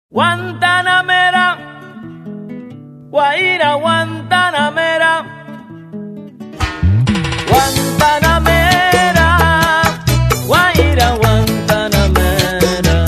Guantanamera, Guaira, Guantanamera, Guantanamera, Guaira, Guantanamera.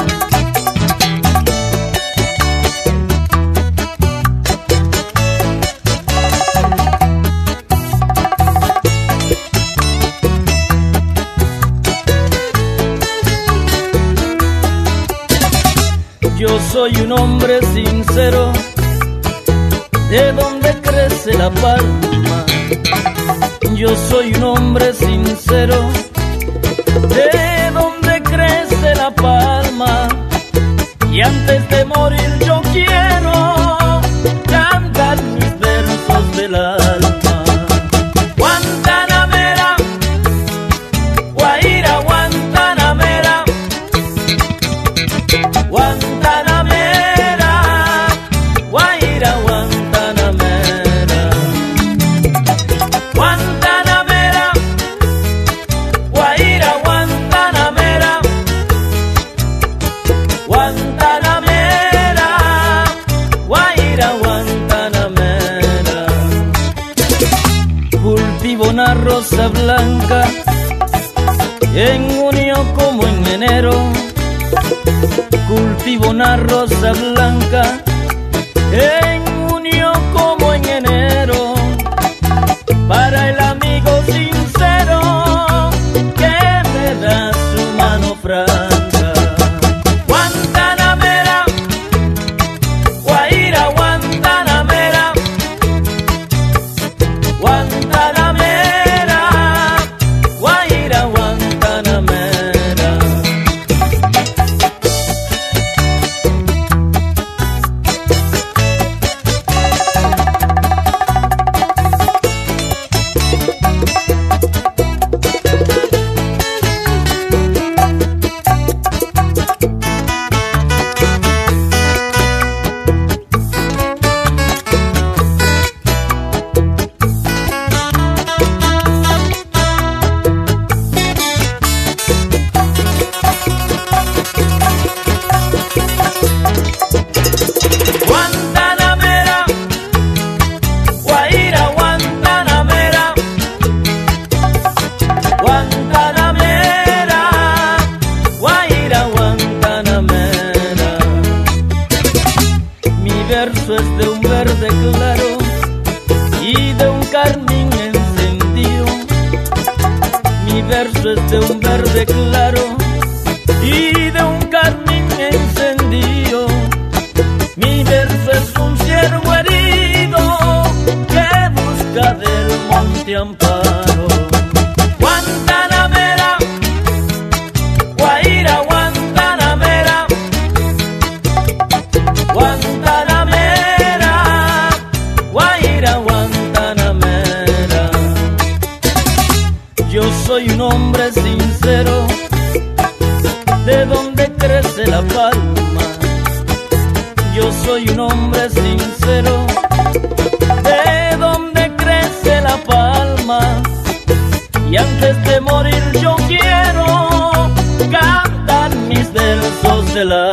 Yo soy un hombre sincero, de donde crece la palma. Yo soy un hombre sincero, de donde crece la palma. Y antes de morir yo quiero cantar mis versos del alma. Guantanamera, Guaira, Guantanamera, Guantanamera, Guaira, Guantanamera, Guantanamera, Guaira, Guantanamera, Guantanamera, Guaira, Guantanamera. Cultivo una rosa blanca en junio como en enero. Cultivo una rosa blanca en junio como en enero, para el amigo sincero que me da su mano franca. Guantanamera, Guaira, Guantanamera, Guantanamera, Guaira, Guantanamera. Mi verso es de un verde claro y de un carmín encendido. Mi verso es de un verde claro y de un carmín encendido. Mi verso es un ciervo herido que busca del monte amparo. Guantanamera, Guaira, Guantanamera, Guantanamera, Guaira, Guantanamera. Yo soy un hombre sincero, de donde crece la palma. Yo soy un hombre sincero, de donde crece la palma. Y antes de morir yo quiero cantar mis versos del alma.